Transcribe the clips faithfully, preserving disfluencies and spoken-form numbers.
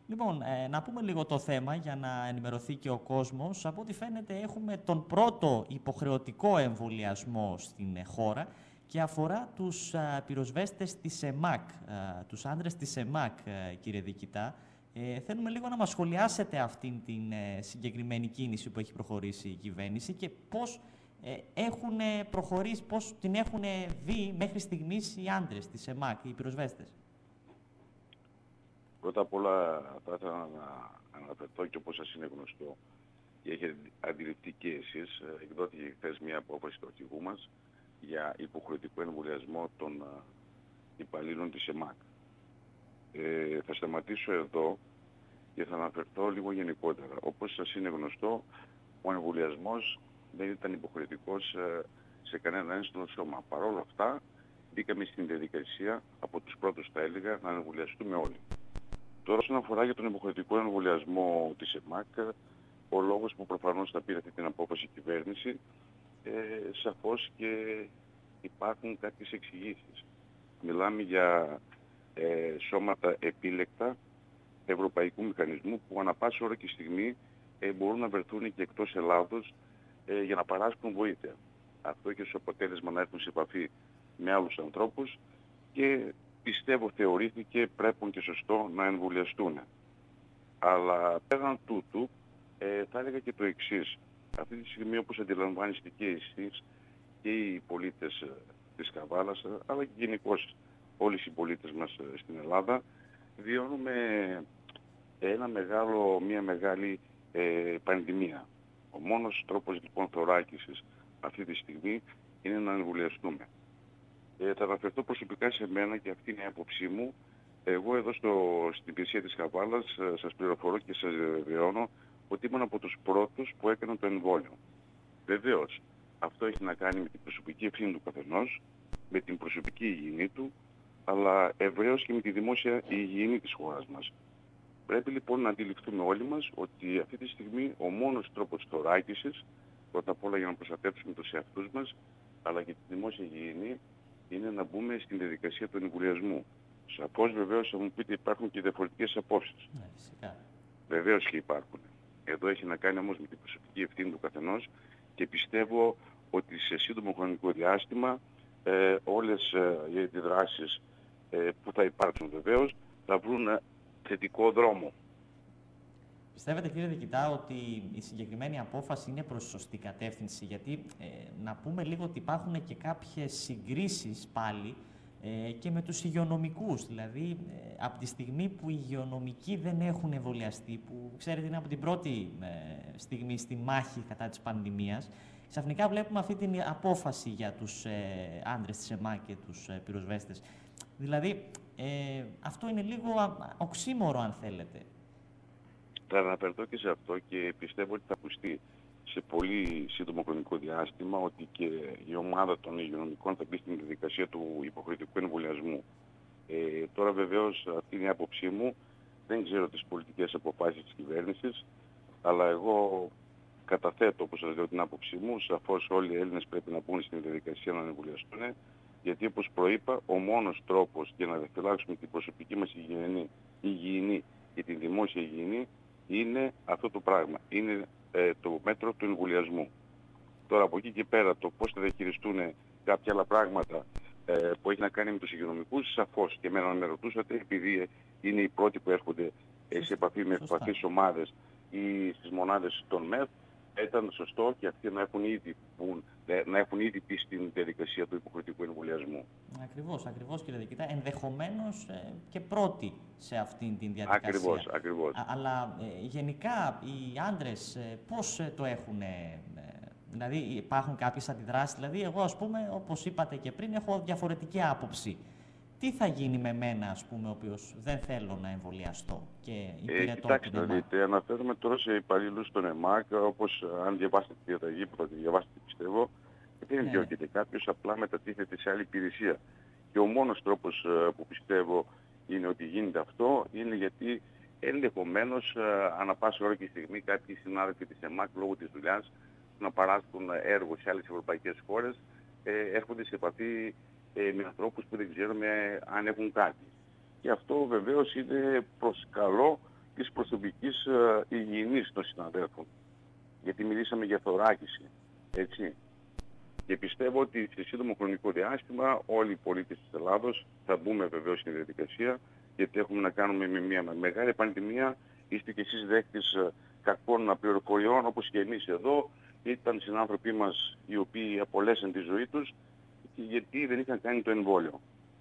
Λοιπόν, ε, να πούμε λίγο το θέμα για να ενημερωθεί και ο κόσμος. Από ό,τι φαίνεται έχουμε τον πρώτο υποχρεωτικό εμβολιασμό στην ε, χώρα και αφορά τους α, πυροσβέστες της ΕΜΑΚ, α, τους άντρες της ΕΜΑΚ, α, κύριε Δικητά. Ε, θέλουμε λίγο να μας σχολιάσετε αυτήν την ε, συγκεκριμένη κίνηση που έχει προχωρήσει η κυβέρνηση και πώς ε, έχουν προχωρήσει, πώς την έχουν δει μέχρι στιγμής οι άντρες της ΕΜΑΚ, οι πυροσβέστες. Πρώτα απ' όλα θα ήθελα να αναφερθώ και όπως σας είναι γνωστό και έχετε αντιληφθεί και εσείς, εκδόθηκε χθες μια απόφαση του αρχηγού μας για υποχρεωτικό εμβολιασμό των υπαλλήλων της ΕΜΑΚ. Ε, θα σταματήσω εδώ και θα αναφερθώ λίγο γενικότερα. Όπως σας είναι γνωστό, ο εμβολιασμός δεν ήταν υποχρεωτικός σε κανένα ένστολο σώμα. Παρ' όλα αυτά, μπήκαμε στην διαδικασία, από τους πρώτους θα έλεγα, να εμβολιαστούμε όλοι. Τώρα, όσον αφορά για τον υποχρεωτικό εμβολιασμό της ΕΜΑΚ, ο λόγος που προφανώς θα πήρε αυτή την απόφαση η κυβέρνηση, ε, σαφώς και υπάρχουν κάποιες εξηγήσεις. Μιλάμε για ε, σώματα επίλεκτα ευρωπαϊκού μηχανισμού που ανά πάσα ώρα και στιγμή ε, μπορούν να βρεθούν και εκτός Ελλάδος ε, για να παράσχουν βοήθεια. Αυτό έχει ως αποτέλεσμα να έρθουν σε επαφή με άλλους ανθρώπους και πιστεύω θεωρήθηκε πρέπει και σωστό να εμβολιαστούν. Αλλά πέραν τούτου ε, θα έλεγα και το εξής. Αυτή τη στιγμή όπως αντιλαμβάνεστε και εσείς και οι πολίτες ε, της Καβάλας αλλά και γενικώς όλοι οι πολίτες μας ε, στην Ελλάδα βιώνουμε ένα μεγάλο, μια μεγάλη ε, πανδημία. Ο μόνος τρόπος λοιπόν θωράκισης αυτή τη στιγμή είναι να εμβολιαστούμε. Ε, θα αναφερθώ προσωπικά σε μένα και αυτή είναι η άποψή μου. Εγώ εδώ στο, στην υπηρεσία της Καβάλας ε, σας πληροφορώ και σας βεβαιώνω ότι ήμουν από τους πρώτους που έκαναν το εμβόλιο. Βεβαίως, αυτό έχει να κάνει με την προσωπική ευθύνη του καθενός, με την προσωπική υγιεινή του, αλλά ευρέως και με τη δημόσια υγιεινή της χώρας μας. Πρέπει λοιπόν να αντιληφθούμε όλοι μας ότι αυτή τη στιγμή ο μόνος τρόπος θωράκισης, πρώτα απ' όλα για να προστατεύσουμε τους εαυτούς μας, αλλά και τη δημόσια υγιεινή, είναι να μπούμε στην διαδικασία του εμβολιασμού. Σαφώς βεβαίως θα μου πείτε υπάρχουν και διαφορετικές απόψεις. Ναι, φυσικά. Βεβαίως και υπάρχουν. Εδώ έχει να κάνει όμως με την προσωπική ευθύνη του καθενός και πιστεύω ότι σε σύντομο χρονικό διάστημα ε, όλες ε, οι αντιδράσεις ε, που θα υπάρξουν βεβαίως θα βρουν θετικό δρόμο. Πιστεύετε, κύριε Δικητά, ότι η συγκεκριμένη απόφαση είναι προς σωστή κατεύθυνση? Γιατί ε, να πούμε λίγο ότι υπάρχουν και κάποιες συγκρίσεις πάλι ε, και με τους υγειονομικούς. Δηλαδή, ε, από τη στιγμή που οι υγειονομικοί δεν έχουν εμβολιαστεί, που ξέρετε είναι από την πρώτη ε, στιγμή στη μάχη κατά της πανδημίας, ξαφνικά βλέπουμε αυτή την απόφαση για τους ε, άντρες της ΕΜΑ και τους ε, πυροσβέστες. Δηλαδή, ε, αυτό είναι λίγο οξύμορο, αν θέλετε. Θα αναφερθώ και σε αυτό και πιστεύω ότι θα ακουστεί σε πολύ σύντομο χρονικό διάστημα ότι και η ομάδα των υγειονομικών θα μπει στην διαδικασία του υποχρεωτικού εμβολιασμού. Ε, τώρα βεβαίως αυτή είναι η άποψή μου. Δεν ξέρω τις πολιτικές αποφάσεις της κυβέρνησης, αλλά εγώ καταθέτω, όπως σας λέω, την άποψή μου. Σαφώς όλοι οι Έλληνες πρέπει να μπουν στην διαδικασία να εμβολιαστούν, γιατί όπως προείπα, ο μόνος τρόπος για να διαφυλάξουμε την προσωπική μας υγιεινή, υγιεινή και την δημόσια υγιεινή είναι αυτό το πράγμα. Είναι ε, το μέτρο του εμβολιασμού. Τώρα από εκεί και πέρα το πώς θα διαχειριστούν κάποια άλλα πράγματα ε, που έχει να κάνει με τους υγειονομικούς, σαφώς και εμένα να με ρωτούσατε, επειδή είναι οι πρώτοι που έρχονται ε, σε επαφή με ευπαθείς ομάδες ή στις μονάδες των ΜΕΘ, ήταν σωστό και αυτοί να έχουν ήδη, που, να έχουν ήδη πει στην διαδικασία του υποχρεωτικού εμβολιασμού. Ακριβώς, ακριβώς κύριε Δικητά. Ενδεχομένως ε, και πρώτοι σε αυτήν την διαδικασία. Ακριβώς, ακριβώς. Α, αλλά ε, γενικά οι άντρες ε, πώς ε, το έχουν, ε, δηλαδή υπάρχουν κάποιες αντιδράσεις? Δηλαδή εγώ ας πούμε, όπως είπατε και πριν, έχω διαφορετική άποψη. Τι θα γίνει με μένα, ας πούμε, ο οποίος δεν θέλω να εμβολιαστώ και υπηρετώ ε, κοιτάξτε, την ΕΜΑΚ? δείτε, αναφέρουμε τώρα σε υπαλλήλους των ΕΜΑΚ, όπως αν διαβάσετε τη διαταγή που θα τη διαβάσετε πιστεύω, δεν ναι, διώκεται ναι. κάποιος, απλά μετατίθεται σε άλλη υπηρεσία. Και ο μόνος τρόπος uh, που πιστεύω είναι ότι γίνεται αυτό, είναι γιατί ενδεχομένως uh, ανά πάσα ώρα και στιγμή κάποιοι συνάδελφοι της ΕΜΑΚ λόγω της δουλειάς να παράσχουν έργο σε άλλες ευρωπαϊκές χώρες, ε, έρχονται σε επαφή ε, με ανθρώπους που δεν ξέρουμε αν έχουν κάτι. Και αυτό βεβαίως είναι προς καλό της ε, υγιεινής των συναδέλφων. Γιατί μιλήσαμε για θωράκιση, έτσι. Και πιστεύω ότι σε σύντομο χρονικό διάστημα όλοι οι πολίτες της Ελλάδος θα μπούμε βεβαίως στην διαδικασία, γιατί έχουμε να κάνουμε με μια μεγάλη πανδημία. Είστε και εσείς δέχτης κακών πληροφοριών, όπως και εμείς εδώ. Ήταν συνάνθρωποι μας οι οποίοι απολέσαν τη ζωή τους γιατί δεν είχαν κάνει το εμβόλιο.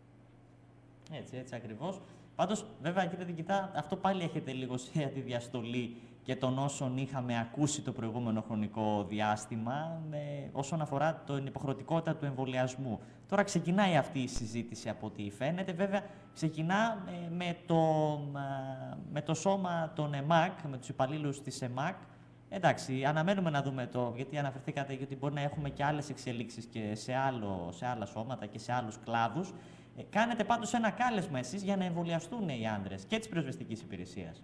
Έτσι, έτσι ακριβώς. Πάντως, βέβαια, κύριε Διοικητά, αυτό πάλι έχετε λίγο σε αντιδιαστολή και των όσων είχαμε ακούσει το προηγούμενο χρονικό διάστημα με, όσον αφορά την υποχρεωτικότητα του εμβολιασμού. Τώρα ξεκινάει αυτή η συζήτηση από ό,τι φαίνεται. Βέβαια, ξεκινά με, με, το, με το σώμα των ΕΜΑΚ, με τους υπαλλήλους της ΕΜΑΚ. Εντάξει, αναμένουμε να δούμε το, γιατί αναφερθήκατε γιατί μπορεί να έχουμε και άλλες εξελίξεις και σε, άλλο, σε άλλα σώματα και σε άλλους κλάδους. Ε, κάνετε πάντως ένα κάλεσμα εσείς για να εμβολιαστούν οι άντρες και της πυροσβεστικής υπηρεσίας.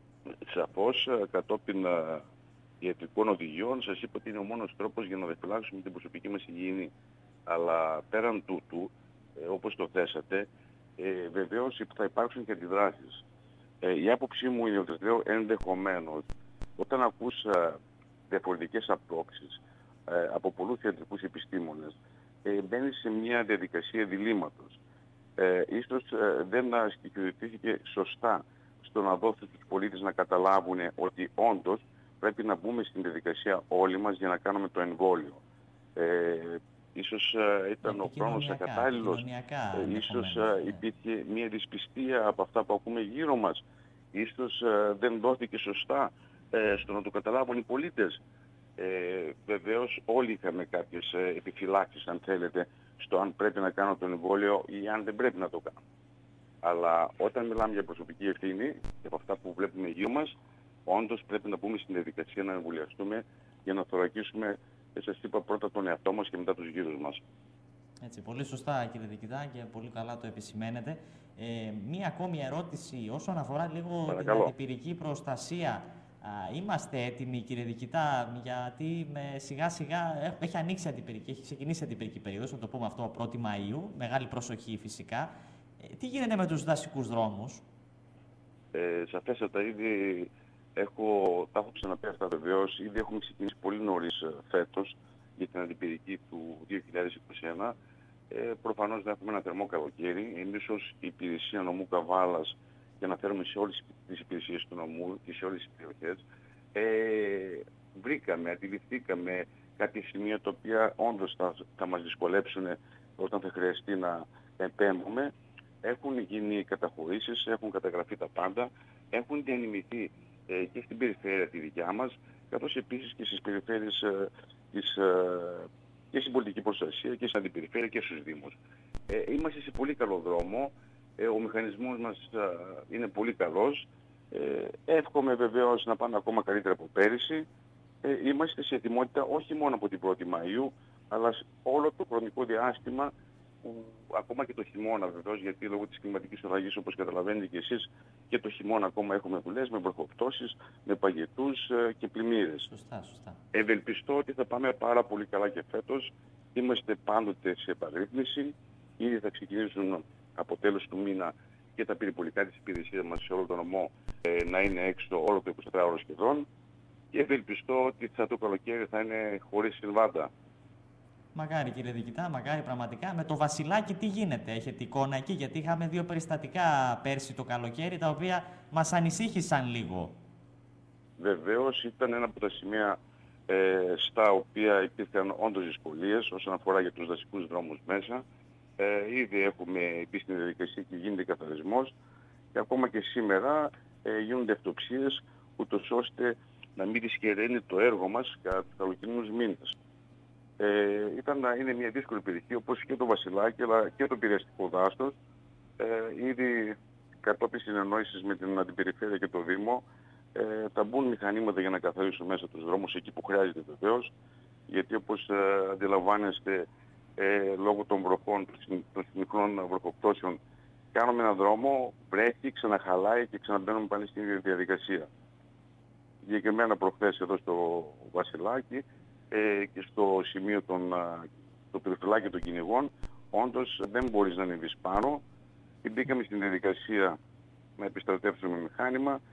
Σαφώς, κατόπιν ιατρικών οδηγιών, σας είπα ότι είναι ο μόνος τρόπος για να διαφυλάξουμε την προσωπική μας υγιεινή. Αλλά πέραν τούτου, ε, όπως το θέσατε, ε, βεβαίως θα υπάρξουν και αντιδράσεις. Ε, η άποψή μου είναι ότι λέω ενδεχομένως, όταν ακούς ε, διαφορετικές απόψεις ε, από πολλούς ιατρικούς επιστήμονες, ε, μπαίνεις σε μια διαδικασία διλήμματος. Ε, ίσως ε, δεν στοιχειοθετήθηκε σωστά στο να δώσει στους πολίτες να καταλάβουν ότι όντως πρέπει να μπούμε στην διαδικασία όλοι μας για να κάνουμε το εμβόλιο. Ε, ίσως ε, ήταν ο χρόνος ακατάλληλος, ε, ίσως ε, υπήρχε μια δυσπιστία από αυτά που ακούμε γύρω μας, ίσως ε, δεν δόθηκε σωστά ε, στο να το καταλάβουν οι πολίτες. Ε, βεβαίως όλοι είχαμε κάποιες ε, επιφυλάξεις, αν θέλετε, στο αν πρέπει να κάνω το εμβόλιο ή αν δεν πρέπει να το κάνω. Αλλά όταν μιλάμε για προσωπική ευθύνη και από αυτά που βλέπουμε γύρω μας, όντως πρέπει να μπούμε στην διαδικασία να εμβολιαστούμε για να θωρακίσουμε, σας είπα, πρώτα τον εαυτό μας και μετά τους γύρους μας. Έτσι, πολύ σωστά κύριε Διοικητά και πολύ καλά το επισημαίνετε. Ε, μία ακόμη ερώτηση όσον αφορά λίγο Παρακαλώ. την αντιπυρική προστασία. Α, είμαστε έτοιμοι κύριε Διοικητά, γιατί με, σιγά σιγά έχει ανοίξει αντιπυρική, έχει ξεκινήσει αντιπυρική περίοδος, να το πούμε αυτό πρώτη Μαΐου, μεγάλη προσοχή φυσικά. Ε, τι γίνεται με τους δασικούς δρόμους? Ε, σαφέστατα ήδη έχω, τα έχω ξαναπεί αυτά βεβαίως, ήδη έχουμε ξεκινήσει πολύ νωρίς φέτος για την αντιπυρική του δύο χιλιάδες είκοσι ένα. Ε, προφανώς δεν έχουμε ένα θερμό καλοκαίρι. Εμείς ως υπηρεσία νομού Καβάλας, για να φέρουμε σε όλες τις υπηρεσίες του νομού και σε όλες τις περιοχές, ε, βρήκαμε, αντιληφθήκαμε κάποια σημεία τα οποία όντως θα, θα μας δυσκολέψουν όταν θα χρειαστεί να επέμβουμε. Έχουν γίνει καταχωρήσεις, έχουν καταγραφεί τα πάντα, έχουν διανυμηθεί ε, και στην περιφέρεια τη δικιά μας, καθώς επίσης και στις περιφέρειες ε, της, ε, και στην πολιτική προστασία και στην αντιπεριφέρεια και στους Δήμους. Ε, είμαστε σε πολύ καλό δρόμο, ε, ο μηχανισμός μας ε, είναι πολύ καλός, ε, εύχομαι βεβαίως να πάμε ακόμα καλύτερα από πέρυσι. Ε, είμαστε σε ετοιμότητα όχι μόνο από την πρώτη Μαΐου, αλλά όλο το χρονικό διάστημα, που ακόμα και το χειμώνα βεβαίως, γιατί λόγω της κλιματικής αλλαγής, όπως καταλαβαίνετε και εσείς, και το χειμώνα ακόμα έχουμε δουλειές με βροχοπτώσεις, με παγετούς ε, και πλημμύρες. Σωστά, σωστά. Ευελπιστώ ότι θα πάμε πάρα πολύ καλά και φέτος. Είμαστε πάντοτε σε επαγρύπνηση. Ήδη θα ξεκινήσουν από τέλος του μήνα και τα περιπολικά της υπηρεσίας μας σε όλο τον νομό ε, να είναι έξω όλο το εικοσιτετράωρο σχεδόν. Και ευελπιστώ ότι θα το καλοκαίρι θα είναι χωρίς συμβάντα. Μακάρι κύριε Διοικητά, μακάρι πραγματικά. Με το Βασιλάκι τι γίνεται, έχετε εικόνα εκεί? Γιατί είχαμε δύο περιστατικά πέρσι το καλοκαίρι τα οποία μας ανησύχησαν λίγο. Βεβαίως ήταν ένα από τα σημεία ε, στα οποία υπήρχαν όντως δυσκολίες όσον αφορά για τους δασικούς δρόμους μέσα. Ε, ήδη έχουμε μπει στην διαδικασία και γίνεται καθαρισμός και ακόμα και σήμερα ε, γίνονται αυτοψίες ούτως ώστε να μην δυσκεραίνει το έργο μας κατά τους καλοκαιρινούς μήνες. Ε, ήταν να είναι μια δύσκολη περιοχή όπως και το Βασιλάκι αλλά και το Πειραιαστικό δάστος. Ε, ήδη κατόπιν συνεννόησης με την Αντιπεριφέρεια και το Δήμο ε, θα μπουν μηχανήματα για να καθαρίσουν μέσα τους δρόμους εκεί που χρειάζεται βεβαίως, γιατί όπως ε, αντιλαμβάνεστε ε, λόγω των βροχών, των συνυχρών βροχοπτώσεων, κάνουμε έναν δρόμο, βρέχει, ξαναχαλάει και ξαναμπαίνουμε πάλι στην διαδικασία. Συγκεκριμένα προχθές εδώ στο Βασιλάκι ε, και στο σημείο των το περιφυλάκι των κυνηγών, όντως δεν μπορείς να ανεβείς πάνω. Και μπήκαμε στην διαδικασία να επιστρατεύσουμε μηχάνημα,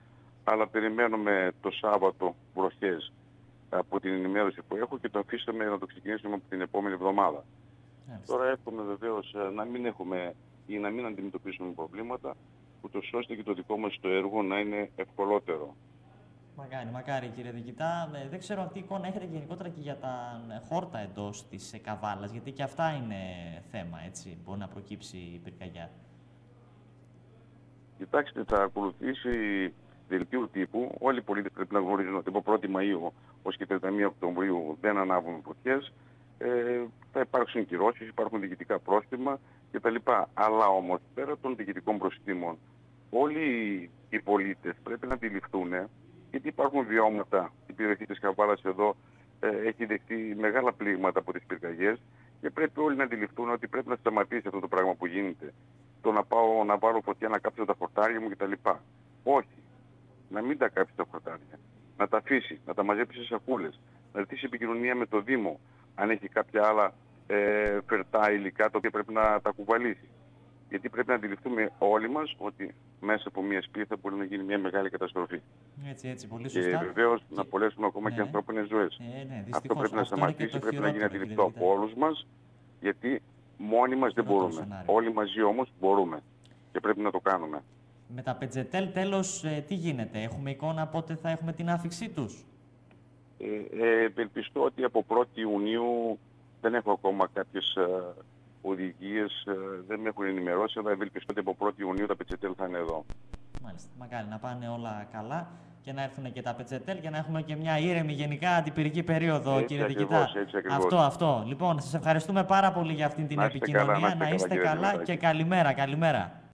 αλλά περιμένουμε το Σάββατο βροχές από την ενημέρωση που έχω και το αφήσαμε να το ξεκινήσουμε από την επόμενη εβδομάδα. Yeah. Τώρα εύχομαι βεβαίως να μην έχουμε ή να μην αντιμετωπίσουμε προβλήματα, ούτως ώστε και το δικό μας το έργο να είναι ευκολότερο. Μακάρι, μακάρι κύριε Διοικητά. Ε, δεν ξέρω τι εικόνα έχετε γενικότερα και για τα χόρτα εντός της ε, Καβάλας, γιατί και αυτά είναι θέμα, έτσι, μπορεί να προκύψει η πυρκαγιά. Κοιτάξτε, θα ακολουθήσει δελτίου τύπου. Όλοι οι πολίτες πρέπει να γνωρίζουν ότι από πρώτη Μαΐου ως και τριάντα μία Οκτωβρίου δεν ανάβουν φωτιές. Ε, θα υπάρξουν κυρώσεις, υπάρχουν διοικητικά πρόστιμα κτλ. Αλλά όμως, πέρα των διοικητικών προστίμων, όλοι οι πολίτες πρέπει να αντιληφθούν, γιατί υπάρχουν βιώματα. Η περιοχή της Καβάλας εδώ ε, έχει δεχτεί μεγάλα πλήγματα από τις πυρκαγιές και πρέπει όλοι να αντιληφθούν ότι πρέπει να σταματήσει αυτό το πράγμα που γίνεται. Το να πάω να βάλω φωτιά, να κάψω τα χορτάρια μου κτλ. Όχι. Να μην τα κάψει τα χορτάρια. Να τα αφήσει, να τα μαζέψει σε σακούλες. Να ζητήσει επικοινωνία με το Δήμο, αν έχει κάποια άλλα ε, φερτά υλικά τα οποία πρέπει να τα κουβαλήσει. Γιατί πρέπει να αντιληφθούμε όλοι μας ότι μέσα από μια σπίθα μπορεί να γίνει μια μεγάλη καταστροφή. Έτσι, έτσι, πολύ σωστά. Και βεβαίως και... να απολέσουμε ακόμα ναι. και ανθρώπινες ζωές. Ε, ναι, αυτό πρέπει να σταματήσει, πρέπει να γίνει αντιληπτό από όλους μας, γιατί μόνοι μας δεν μπορούμε. Σενάριο. Όλοι μαζί όμως μπορούμε και πρέπει να το κάνουμε. Με τα πετζετέλ τέλος ε, τι γίνεται, έχουμε εικόνα πότε θα έχουμε την άφηξή τους? Ε, ε, ευελπιστώ ότι από πρώτη Ιουνίου, δεν έχω ακόμα κάποιες ε, οδηγίες, ε, δεν με έχουν ενημερώσει, αλλά ευελπιστώ ότι από πρώτη Ιουνίου τα πετζετέλ θα είναι εδώ. Μάλιστα, μακάρι να πάνε όλα καλά και να έρθουν και τα πετζετέλ και να έχουμε και μια ήρεμη γενικά αντιπυρική περίοδο, έτσι κύριε ακριβώς, Διοικητά. Αυτό, αυτό. Λοιπόν, σας ευχαριστούμε πάρα πολύ για αυτήν την να επικοινωνία. Καλά, να είστε, να είστε καλά, καλά και καλημέρα, καλημέρα.